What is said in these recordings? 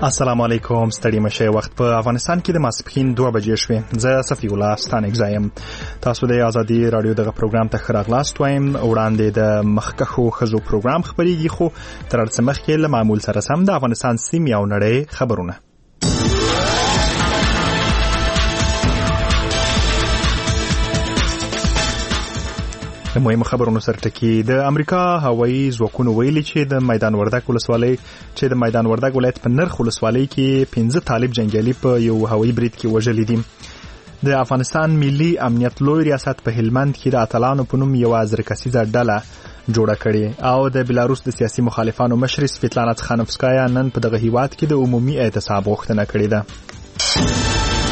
السلام علیکم. ستړي مشه. وخت په افغانستان کې د ماسپښین 2 بجې شوې. زه صفی الله ستانګزایم. تاسو د آزادي رادیو دغه پروګرام ته خراغلاست وایم. وړاندې د مخکخو خزو پروګرام خبريږي، خو تر څه مخکې له معمول سره سم د افغانستان سیمې او نړۍ خبرونه. د مهمو خبرونو سرټکی د امریکا هوایي ځواکونو ویلي چې د میدان وردګ ولایت په نرخ ولسوالۍ کې 15 طالب جنگیالي په یو هوایي برید کې وژل دي. د افغانستان ملي امنیت لوی ریاست په هلمند کې د اتلانو په نوم یو ازرکسیزه ډله جوړه کړې او د بلاروس د سیاسي مخالفانو مشر سویتلانا تخانوفسکایا نن په دغه هیواد کې د عمومي اعتصاب غوښتنه کړې ده.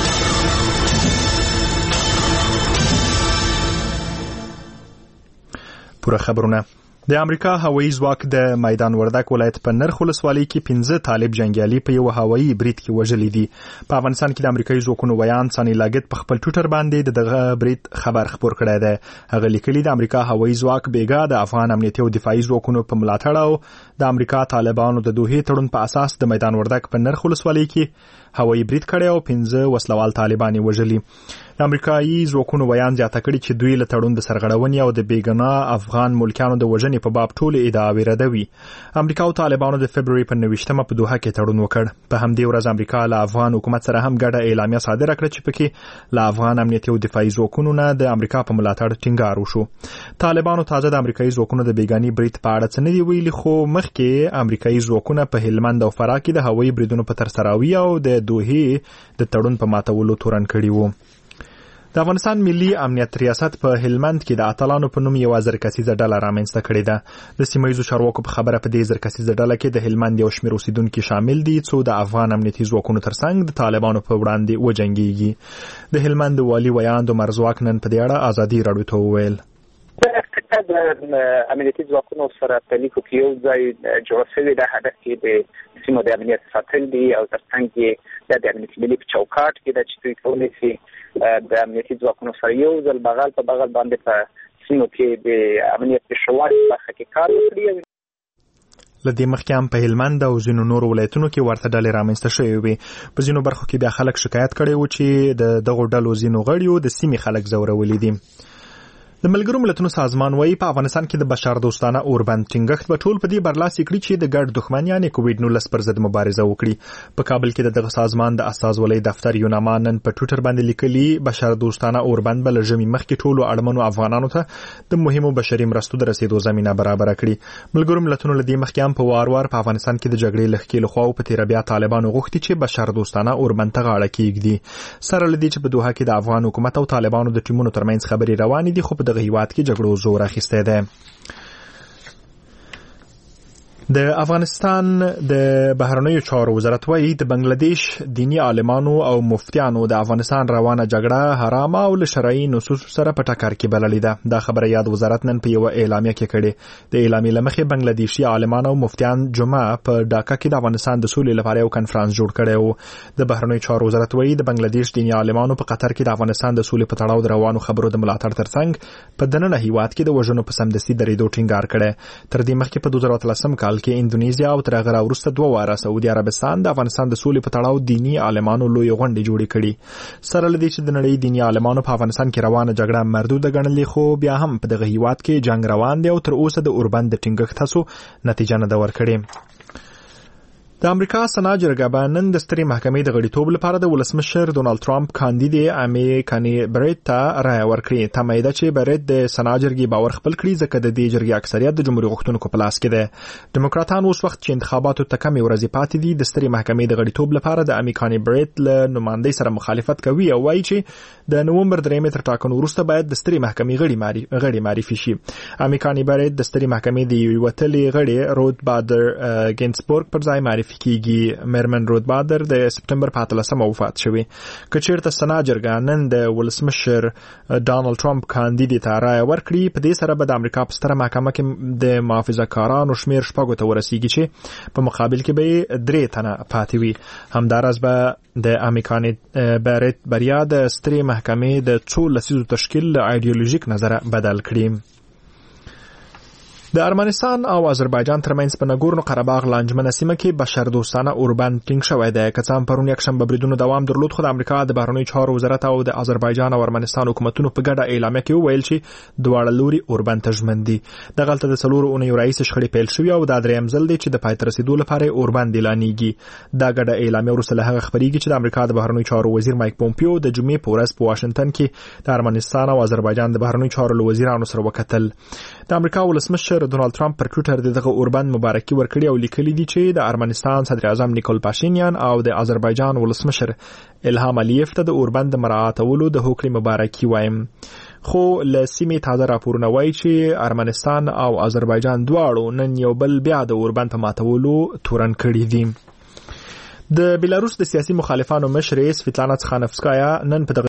پوره خبرونه. د امریکا هوایي ځواک د میدان وردګ ولایت په نرخ ولسوالۍ کې 15 طالب جنگیالي په یو هوایي برید کې وژل دي. په افغانستان کې د امریکایي ځواکونو ویان سانی لاګت په خپل ټویټر باندې دغه برید خبر خبر کړی دی. هغه لیکلي د امریکا هوایي ځواک بیګا د افغان امنیتي او دفاعي ځواکونو په ملاتړ او د امریکا طالبانو د دوه تړون په اساس د میدان وردګ په نرخ ولسوالۍ کې هوایي برید کړی او 15 وسلوال طالبان وژلي. د امریکایي ځواکونو ویان زیاته کړي چې دوی له تړون د سرغړونې او د بیګناه افغان ملکانو د وژنې په باب ټول ادعاوې ردوي. امریکا او طالبانو د فبرवरी په 29مه په دوحه کې تړون وکړ. په همدې ورځ امریکا له افغان حکومت سره هم ګډه اعلامیه صادره کړه چې پکې له افغان امنیتي او دفاعي ځواکونو نه د امریکا په ملاتړ ټینګار وشو. طالبانو تازه د امریکایي ځواکونو د بیګاني برید په اړه څه نه دی ویلي، خو مخکې امریکایي ځواکونه په هلمند او فراه کې د هوایي بریدونو په ترسراوي او د دوحې د تړون په ماتولو تورن کړي وو. د افغانستان ملي امنیت ریاست په هلمند کې د اتلانو په نوم یو ازرکسیزه ډله رامنځته کړې ده. د سیمایي چارواکو په خبره په دې ازرکسیزه ډله کې د هلمند یو شمېر اوسیدونکو شامل دي څو د افغان امنیتي ځواکونو ترڅنګ د طالبانو په وړاندې وجنګيږي. د هلمند والي ویان د مرزواک نن په دې اړه آزادي رادیو ته وویل. د امنیتي ځواکونو سره په لیکو کې یو ځای جوړ شوی د هدف کې د سیمو د امنیت ساتل دي او ترڅنګ کې د امنیتي ملي په چوکاټ کې د چټي کولې سي د امنیتي ځواکونو سره یو ځل بغل په بغل باندې په سیمو کې د امنیت په شوال برخه کې کار وکړي. لدې مخکې هم په هلمند او ځینو نورو ولایتونو کې ورته ډلې رامنځته شوې وي. په ځینو برخو کې بیا خلک شکایت کړي وو چې د دغو ډلو ځینو غړیو د سیمې خلک ځورولي دي. د ملګرو ملتونو سازمان وايي په افغانستان کې د بشر دوستانه اوربند ټینګښت به ټول په دې برلاسي کړي چې د ګډ دښمن یعنی کووډ-19 پر ضد مبارزه وکړي. په کابل کې دغه سازمان د استازولۍ دفتر یوناما نن په ټویټر باندې لیکلي بشر دوستانه اوربند بل ژمي مخکې ټولو اړمنو افغانانو ته د مهمو بشري مرستو د رسیدو زمينه برابر کړي. ملګرو ملتونو لدې مخکې هم په وار په افغانستان کې د جګړې لخوا له خوا په تیر بیا طالبانو غوښتي چې بشر دوستانه اوربند ته غاړه کېږدي. سره لدې چې په دوحه کې د افغان حکومت او طالبانو د ټیمونو ترمنځ خبري روانې دي، خو په دغه هیواد کې جګړو زور اخیسته ده. د افغانستان د بهرنیو چارو وزارت وايي د بنگلاديش دینی عالمانو او مفتیانو د افغانستان روانه جګړه حرامه او له شرعي نصوص سره په ټکر کې بللې ده. دا خبره یاد وزارت نن په یو اعلامیه کې کړې. د اعلامیې لمخې بنگلاديشي عالمانو او مفتیان جمعه په ډاکا کې د افغانستان د سولې لپاره یو کنفرانس جوړ کړی و. د بهرنیو چارو وزارت وايي د بنگلاديش دینی عالمانو په قطر کې د افغانستان د سولې په تړاو د روانو خبرو د ملاتړ ترڅنګ په دننه هیواد کې د وژنو په سمدستي درېدو ټینګار کړی. تر دې مخکې په 2013 کال کې اندونیزیا او تر هغه وروسته 2 واره سعودي عربستان د افغانستان د سولې په تړاو دینی عالمانو لوی غونډې جوړې کړې. سره لدې چې د نړۍ دینی عالمانو په افغانستان کې روانه جګړه مردوده ګڼلې، خو بیا هم په دغه هیواد کې جنگ روان دی او تر اوسه د اوربند د ټینګښت هڅو نتیجه نه ده ورکړې. د امریکا سنا جرګه به نن د سترې محکمې د غړیتوب لپاره د ولسمشر ډونالد ټرمپ کاندید امی کانی بریټ ته رایه ورکړي. تمه ده چې بریټ د سنا جرګې باور خپل کړي ځکه د دې جرګې اکثریت د جمهوریت غوښتونکو په لاس کې ده. دیموکراتان اوس وخت چې انتخاباتو ته کمې ورځې پاتې دي د سترې محکمې د غړیتوب لپاره د امی کانی بریټ له نمائندۍ سره مخالفت کوي او وایي چې د نومبر 3 تر ټاکنو وروسته باید د سترې محکمې غړي معرفي شي. امی کانی بریټ د سترې محکمې د یو وتلې غړي رود بادر ګینسبورګ پر ځای معرفي کیږي. میرمن رود بادر د سپټمبر په 13 وفات شوی. کچیرته سنا جرګه نن د ولسمشر ډونالد ټرمپ کاندید ته رایه ورکړي، په دې سره به د امریکا په ستره محکمه کې د محافظه‌کارانو شمیر 6 ته ورسیږي چې په مقابل کې به 3 تنه پاتې وي. همدارس به د امریکاني بریټ بریا د سترې محکمې د 4 لسیزو تشکیل له ایډیولوژیک نظره بدل کړي. د ارمنستان او آذربایجان ترمنځ په نګورنو قرهباغ لانجمنه سیمه کې بشردوستانه اوربند ټینګ شوی دی. که څه هم پرون یکشنبه بریدونو دوام درلود، خو د امریکا د بهرنیو چارو وزارت او د آذربایجان او ارمنستان حکومتونو په ګډه اعلامیه کې وویل چې دواړه لوري اوربند ته ژمن دي. دغلته د 4 اونیو رئیس شخړې پیل شوې او دا دریم ځل دی چې د پای ته رسیدو لپاره اوربند اعلانېږي. دا ګډه اعلامیه وروسته له هغه خبرېږي چې د امریکا د بهرنیو چارو وزیر مایک پومپیو د جمعې په ورځ په واشنگټن کې د ارمنستان او آذربایجان د بهرنیو چارو له وزیرانو سره وکتل. د امریکا ولسمشر ډونالد ترامپ پر ټویټر دغه اوربند مبارکي ورکړي او لیکلي دي چې د ارمنستان صدر اعظم نیکول پاشینیان او د آذربایجان ولسمشر الهام الیف ته د اوربند مراعاتولو د هوکړې مبارکي وایم. خو له سیمې تازه راپورونه وایي چې ارمنستان او آذربایجان دواړو نن یو بل بیا د اوربند په ماتولو تورن کړي دي. د بیلاروس د سیاسي مخالفانو مشر سویتلانا تسخانفسکایا نن په